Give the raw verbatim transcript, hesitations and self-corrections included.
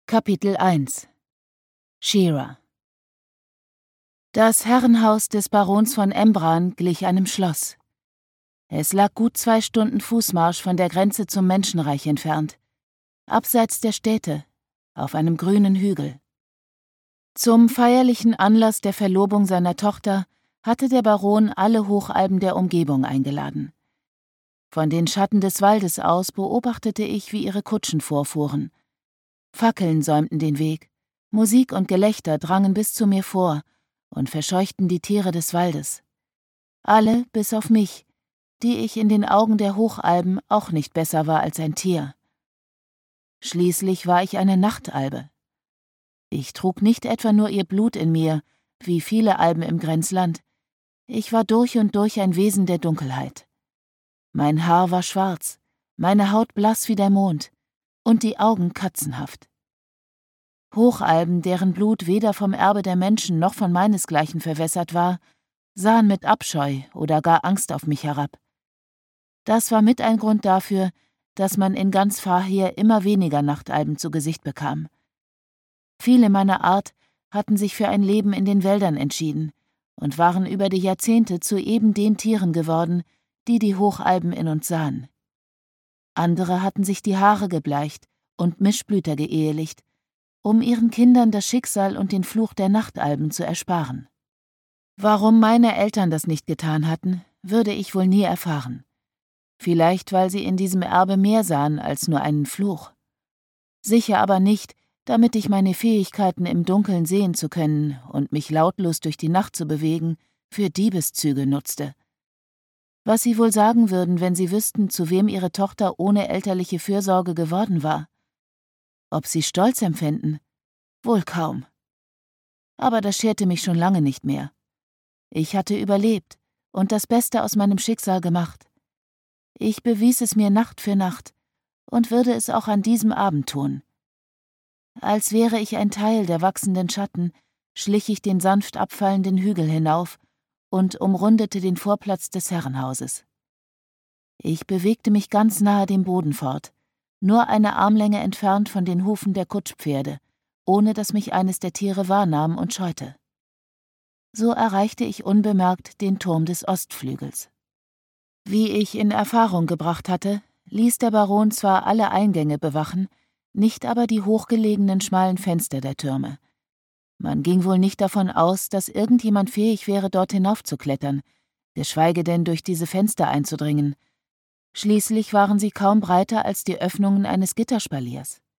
Kapitel eins Shira. Das Herrenhaus des Barons von Embran glich einem Schloss. Es lag gut zwei Stunden Fußmarsch von der Grenze zum Menschenreich entfernt, abseits der Städte, auf einem grünen Hügel. Zum feierlichen Anlass der Verlobung seiner Tochter hatte der Baron alle Hochalben der Umgebung eingeladen. Von den Schatten des Waldes aus beobachtete ich, wie ihre Kutschen vorfuhren. Fackeln säumten den Weg, Musik und Gelächter drangen bis zu mir vor und verscheuchten die Tiere des Waldes. Alle bis auf mich, die ich in den Augen der Hochalben auch nicht besser war als ein Tier. Schließlich war ich eine Nachtalbe. Ich trug nicht etwa nur ihr Blut in mir, wie viele Alben im Grenzland. Ich war durch und durch ein Wesen der Dunkelheit. Mein Haar war schwarz, meine Haut blass wie der Mond und die Augen katzenhaft. Hochalben, deren Blut weder vom Erbe der Menschen noch von meinesgleichen verwässert war, sahen mit Abscheu oder gar Angst auf mich herab. Das war mit ein Grund dafür, dass man in ganz Fahir immer weniger Nachtalben zu Gesicht bekam. Viele meiner Art hatten sich für ein Leben in den Wäldern entschieden und waren über die Jahrzehnte zu eben den Tieren geworden, die die Hochalben in uns sahen. Andere hatten sich die Haare gebleicht und Mischblüter geehelicht, um ihren Kindern das Schicksal und den Fluch der Nachtalben zu ersparen. Warum meine Eltern das nicht getan hatten, würde ich wohl nie erfahren. Vielleicht, weil sie in diesem Erbe mehr sahen als nur einen Fluch. Sicher aber nicht, damit ich meine Fähigkeiten im Dunkeln sehen zu können und mich lautlos durch die Nacht zu bewegen, für Diebeszüge nutzte. Was sie wohl sagen würden, wenn sie wüssten, zu wem ihre Tochter ohne elterliche Fürsorge geworden war. Ob sie Stolz empfänden? Wohl kaum. Aber das scherte mich schon lange nicht mehr. Ich hatte überlebt und das Beste aus meinem Schicksal gemacht. Ich bewies es mir Nacht für Nacht und würde es auch an diesem Abend tun. Als wäre ich ein Teil der wachsenden Schatten, schlich ich den sanft abfallenden Hügel hinauf und umrundete den Vorplatz des Herrenhauses. Ich bewegte mich ganz nahe dem Boden fort, nur eine Armlänge entfernt von den Hufen der Kutschpferde, ohne dass mich eines der Tiere wahrnahm und scheute. So erreichte ich unbemerkt den Turm des Ostflügels. Wie ich in Erfahrung gebracht hatte, ließ der Baron zwar alle Eingänge bewachen, nicht aber die hochgelegenen schmalen Fenster der Türme. Man ging wohl nicht davon aus, dass irgendjemand fähig wäre, dort hinaufzuklettern, geschweige denn durch diese Fenster einzudringen. Schließlich waren sie kaum breiter als die Öffnungen eines Gitterspaliers.